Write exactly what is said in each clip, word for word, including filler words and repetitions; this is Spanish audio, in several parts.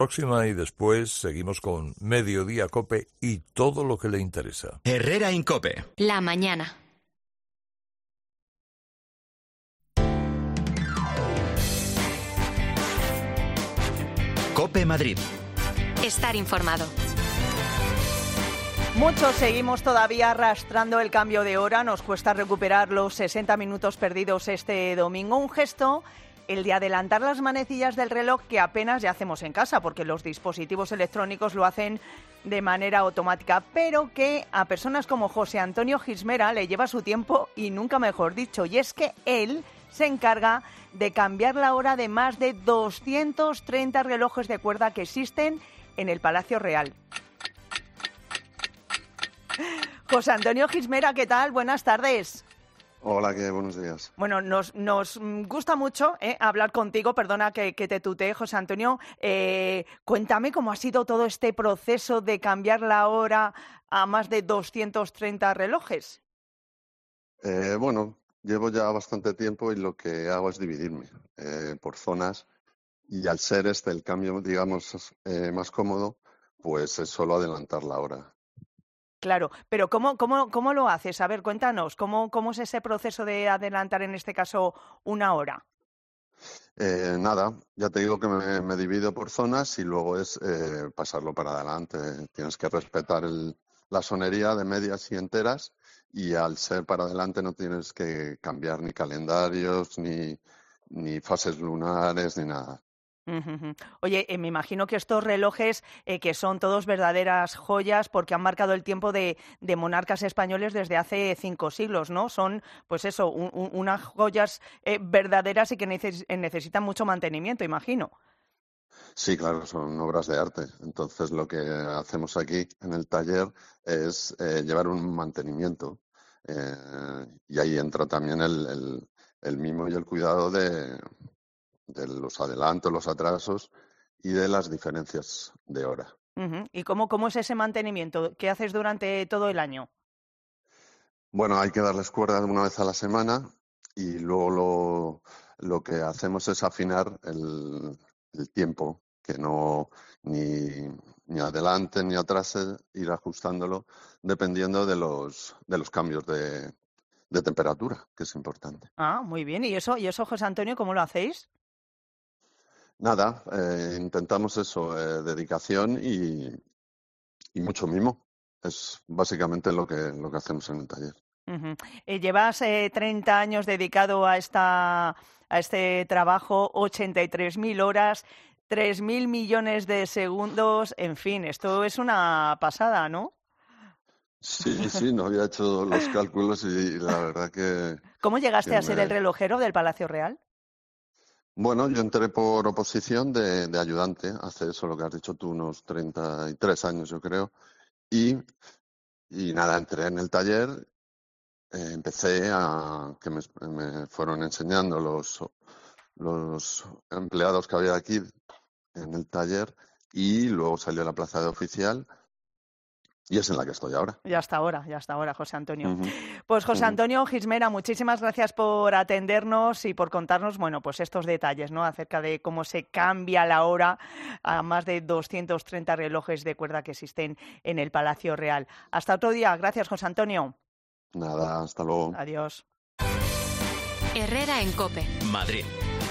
Próxima y después seguimos con Mediodía COPE y todo lo que le interesa. Herrera en COPE. La mañana. COPE Madrid. Estar informado. Muchos seguimos todavía arrastrando el cambio de hora. Nos cuesta recuperar los sesenta minutos perdidos este domingo. Un gesto, el de adelantar las manecillas del reloj, que apenas ya hacemos en casa, porque los dispositivos electrónicos lo hacen de manera automática, pero que a personas como José Antonio Gismera le lleva su tiempo y nunca mejor dicho. Y es que él se encarga de cambiar la hora de más de doscientos treinta relojes de cuerda que existen en el Palacio Real. José Antonio Gismera, ¿qué tal? Buenas tardes. Hola, ¿qué? Buenos días. Bueno, nos, nos gusta mucho eh, hablar contigo, perdona que, que te tutee, José Antonio. Eh, cuéntame cómo ha sido todo este proceso de cambiar la hora a más de doscientos treinta relojes. Eh, bueno, llevo ya bastante tiempo y lo que hago es dividirme eh, por zonas, y al ser este el cambio, digamos, eh, más cómodo, pues es solo adelantar la hora. Claro, pero ¿cómo, cómo, cómo lo haces? A ver, cuéntanos, ¿cómo, cómo es ese proceso de adelantar, en este caso, una hora? Eh, nada, ya te digo que me, me divido por zonas y luego es eh, pasarlo para adelante. Tienes que respetar el, la sonería de medias y enteras, y al ser para adelante no tienes que cambiar ni calendarios, ni, ni fases lunares, ni nada. Uh-huh. Oye, eh, me imagino que estos relojes, eh, que son todos verdaderas joyas, porque han marcado el tiempo de, de monarcas españoles desde hace cinco siglos, ¿no? Son, pues eso, un, un, unas joyas eh, verdaderas y que neces- necesitan mucho mantenimiento, imagino. Sí, claro, son obras de arte. Entonces lo que hacemos aquí en el taller es eh, llevar un mantenimiento. Eh, y ahí entra también el, el, el mimo y el cuidado de... de los adelantos, los atrasos y de las diferencias de hora. Uh-huh. ¿Y cómo, cómo es ese mantenimiento? ¿Qué haces durante todo el año? Bueno, hay que darles cuerda una vez a la semana, y luego lo, lo que hacemos es afinar el, el tiempo, que no ni, ni adelante ni atrás, ir ajustándolo dependiendo de los, de los cambios de, de temperatura, que es importante. Ah, muy bien. ¿Y eso, y eso, José Antonio, cómo lo hacéis? Nada, eh, intentamos eso, eh, dedicación y, y mucho mimo. Es básicamente lo que, lo que hacemos en el taller. Uh-huh. Eh, llevas eh, treinta años dedicado a, esta, a este trabajo, ochenta y tres mil horas, tres mil millones de segundos, en fin, esto es una pasada, ¿no? Sí, sí, no había hecho los cálculos y la verdad que... ¿Cómo llegaste que a ser me... el relojero del Palacio Real? Bueno, yo entré por oposición de, de ayudante, hace eso lo que has dicho tú, unos treinta y tres años yo creo, y, y nada, entré en el taller, eh, empecé a que me, me fueron enseñando los, los empleados que había aquí en el taller, y luego salió a la plaza de oficial. Y es en la que estoy ahora. Ya hasta ahora, ya hasta ahora, José Antonio. Uh-huh. Pues José uh-huh. Antonio Gismera, muchísimas gracias por atendernos y por contarnos, bueno, pues estos detalles, ¿no? Acerca de cómo se cambia la hora a más de doscientos treinta relojes de cuerda que existen en el Palacio Real. Hasta otro día. Gracias, José Antonio. Nada, hasta luego. Adiós. Herrera en COPE. Madrid.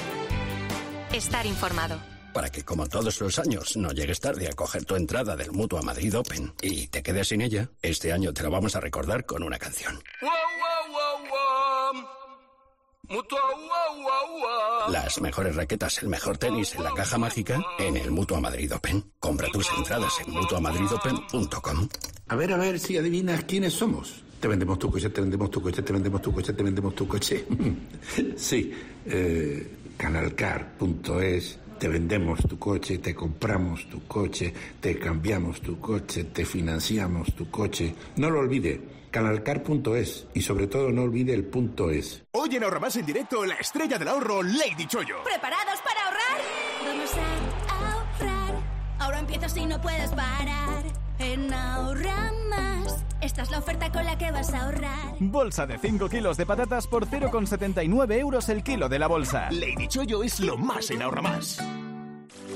Estar informado. Para que, como todos los años, no llegues tarde a coger tu entrada del Mutua Madrid Open y te quedes sin ella, este año te la vamos a recordar con una canción. Wow, wow, wow, wow. Mutua, wow, wow, wow. Las mejores raquetas, el mejor tenis en la caja mágica en el Mutua Madrid Open. Compra tus entradas en mutua madrid open punto com. A ver, a ver si adivinas quiénes somos. Te vendemos tu coche, te vendemos tu coche, te vendemos tu coche, te vendemos tu coche. Sí, eh, canalcar punto es. Te vendemos tu coche, te compramos tu coche, te cambiamos tu coche, te financiamos tu coche. No lo olvide, canalcar punto es, y sobre todo no olvide el punto es. Hoy en Ahorra Más en directo, la estrella del ahorro, Lady Chollo. ¿Preparados para ahorrar? Vamos a ahorrar. Ahora empiezas y no puedes parar. En Ahorra Más, esta es la oferta con la que vas a ahorrar. Bolsa de cinco kilos de patatas por cero coma setenta y nueve euros el kilo de la bolsa. Lady Chollo es lo más en Ahorra Más.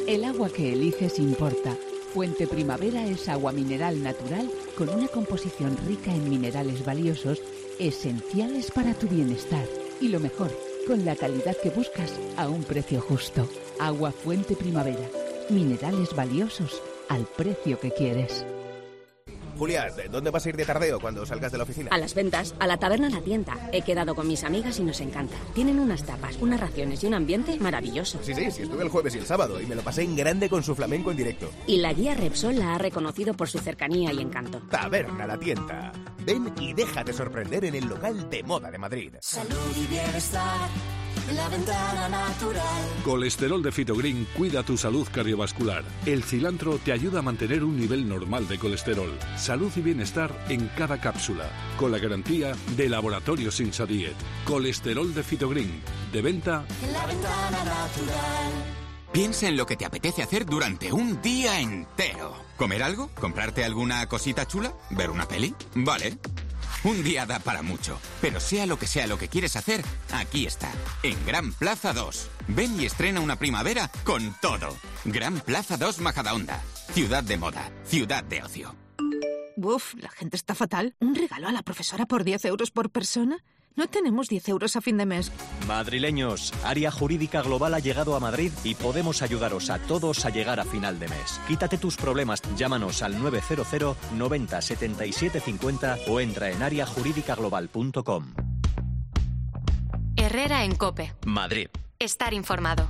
El agua que eliges importa. Fuente Primavera es agua mineral natural con una composición rica en minerales valiosos, esenciales para tu bienestar. Y lo mejor, con la calidad que buscas a un precio justo. Agua Fuente Primavera. Minerales valiosos al precio que quieres. Julia, ¿dónde vas a ir de tardeo cuando salgas de la oficina? A las ventas, a la taberna La Tienta. He quedado con mis amigas y nos encanta. Tienen unas tapas, unas raciones y un ambiente maravilloso. Sí, sí, sí, estuve el jueves y el sábado y me lo pasé en grande con su flamenco en directo. Y la guía Repsol la ha reconocido por su cercanía y encanto. Taberna La Tienta. Ven y déjate sorprender en el local de moda de Madrid. Salud y bienestar. La Ventana Natural. Colesterol de Fitogreen cuida tu salud cardiovascular. El cilantro te ayuda a mantener un nivel normal de colesterol. Salud y bienestar en cada cápsula. Con la garantía de Laboratorios Insadiet. Colesterol de Fitogreen. De venta en La Ventana Natural. Piensa en lo que te apetece hacer durante un día entero. ¿Comer algo? ¿Comprarte alguna cosita chula? ¿Ver una peli? Vale. Un día da para mucho, pero sea lo que sea lo que quieres hacer, aquí está, en Gran Plaza dos. Ven y estrena una primavera con todo. Gran Plaza dos Majadahonda. Ciudad de moda, ciudad de ocio. Uf, la gente está fatal. ¿Un regalo a la profesora por diez euros por persona? No tenemos diez euros a fin de mes. Madrileños, Área Jurídica Global ha llegado a Madrid y podemos ayudaros a todos a llegar a final de mes. Quítate tus problemas, llámanos al nueve cero cero noventa setenta y siete cincuenta o entra en área jurídica global punto com. Herrera en COPE. Madrid. Estar informado.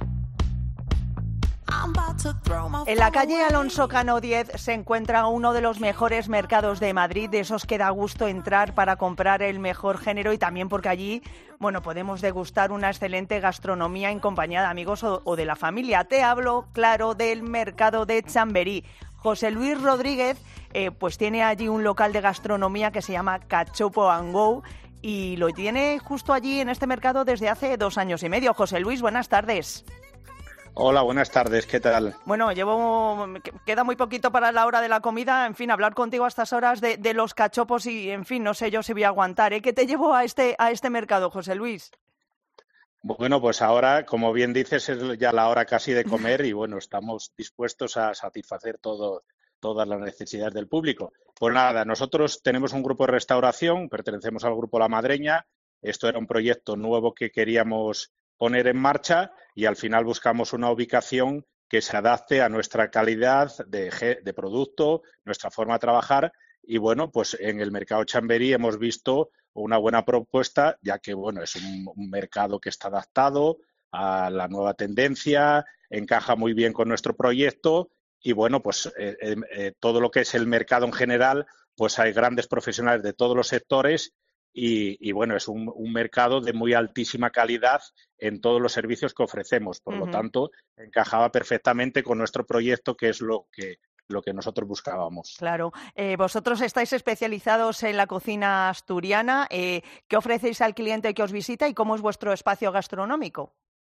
En la calle Alonso Cano diez se encuentra uno de los mejores mercados de Madrid, de esos que da gusto entrar para comprar el mejor género y también porque allí, bueno, podemos degustar una excelente gastronomía en compañía de amigos o, o de la familia. Te hablo, claro, del mercado de Chamberí. José Luis Rodríguez, eh, pues tiene allí un local de gastronomía que se llama Cachopo and Go y lo tiene justo allí en este mercado desde hace dos años y medio. José Luis, buenas tardes. Hola, buenas tardes, ¿qué tal? Bueno, llevo queda muy poquito para la hora de la comida, en fin, hablar contigo a estas horas de, de los cachopos y, en fin, no sé yo si voy a aguantar, ¿eh? ¿Qué te llevó a este, a este mercado, José Luis? Bueno, pues ahora, como bien dices, es ya la hora casi de comer y, bueno, estamos dispuestos a satisfacer todo, todas las necesidades del público. Pues nada, nosotros tenemos un grupo de restauración, pertenecemos al Grupo La Madreña, esto era un proyecto nuevo que queríamos poner en marcha y al final buscamos una ubicación que se adapte a nuestra calidad de, de producto, nuestra forma de trabajar y bueno, pues en el mercado Chamberí hemos visto una buena propuesta ya que bueno, es un, un mercado que está adaptado a la nueva tendencia, encaja muy bien con nuestro proyecto y bueno, pues eh, eh, todo lo que es el mercado en general, pues hay grandes profesionales de todos los sectores Y, y bueno, es un, un mercado de muy altísima calidad en todos los servicios que ofrecemos. Por uh-huh. lo tanto, encajaba perfectamente con nuestro proyecto, que es lo que, lo que nosotros buscábamos. Claro. Eh, vosotros estáis especializados en la cocina asturiana. Eh, ¿Qué ofrecéis al cliente que os visita y cómo es vuestro espacio gastronómico?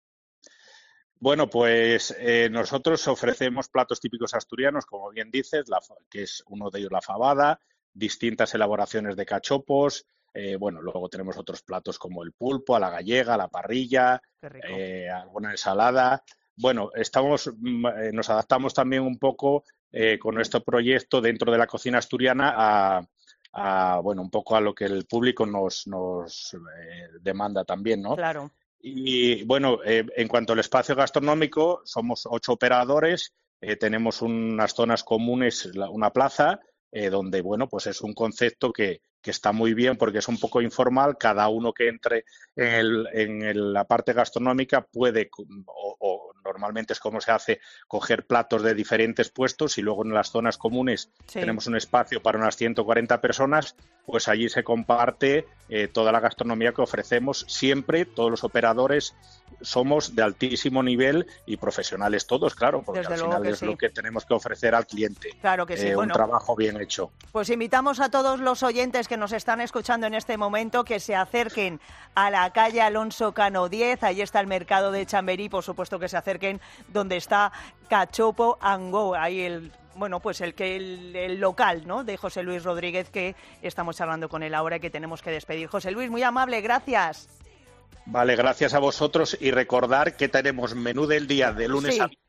Bueno, pues eh, nosotros ofrecemos platos típicos asturianos, como bien dices, la, que es uno de ellos la fabada, distintas elaboraciones de cachopos. Eh, bueno, luego tenemos otros platos como el pulpo, a la gallega, a la parrilla, eh, alguna ensalada. Bueno, estamos, eh, nos adaptamos también un poco eh, con nuestro proyecto dentro de la cocina asturiana a, a bueno, un poco a lo que el público nos, nos eh, demanda también, ¿no? Claro. Y bueno, eh, en cuanto al espacio gastronómico, somos ocho operadores, eh, tenemos unas zonas comunes, una plaza, eh, donde, bueno, pues es un concepto que que está muy bien porque es un poco informal, cada uno que entre en, el, en el, la parte gastronómica puede, o, o normalmente es como se hace, coger platos de diferentes puestos y luego en las zonas comunes sí. tenemos un espacio para unas ciento cuarenta personas, pues allí se comparte eh, toda la gastronomía que ofrecemos. Siempre todos los operadores somos de altísimo nivel y profesionales todos, claro, porque Desde al final es sí. lo que tenemos que ofrecer al cliente. Claro que sí. Eh, bueno, un trabajo bien hecho. Pues invitamos a todos los oyentes que nos están escuchando en este momento que se acerquen a la calle Alonso Cano diez, ahí está el mercado de Chamberí, por supuesto que se acerquen donde está Cachopo and Go, ahí el bueno, pues el que el, el local, ¿no?, de José Luis Rodríguez, que estamos charlando con él ahora y que tenemos que despedir. José Luis, muy amable, gracias. Vale, gracias a vosotros y recordar que tenemos menú del día de lunes sí. a